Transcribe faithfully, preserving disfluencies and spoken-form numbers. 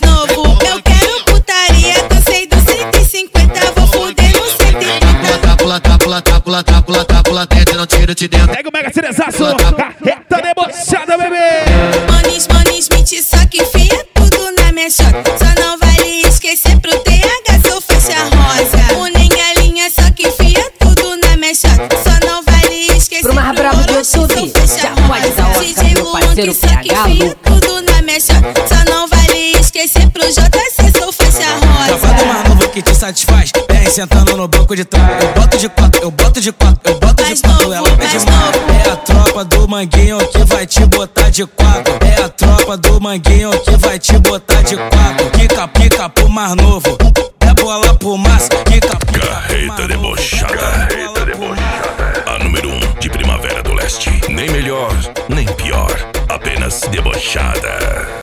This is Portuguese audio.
novo. Eu quero putaria, cansei do cento e cinquenta, vou fuder no cento e trinta. Pula, tá, pula, tá, pula, tá, pula, tá, pula dentro, não tiro de dentro. Pega o mega cerezaço, carreta debochada, bebê. Manis, manis, mente, só que enfia tudo na minha chota. Só não vale esquecer pro T H, sou faixa rosa. O nem galinha, só que enfia tudo na minha chota. Só não vale esquecer Pro mais brabo do YouTube, já pode dar Oscar, meu parceiro P H louco. Tudo na minha chota. Só não vale esquecer pro J C, sou faixa rosa. Safado mais novo que te satisfaz, vem sentando no banco de trás. Eu boto de quatro, eu boto de quatro, eu boto de quatro, ela pede mais. É a tropa do Manguinho que vai te botar de quatro. É a tropa do Manguinho que vai te botar de quatro. Quica, pica pro mais novo, é bola pro massa. Quica, pica. Carreta debochada, carreta debochada. A número um de Primavera do Leste. Nem melhor, nem pior. Apenas debochada.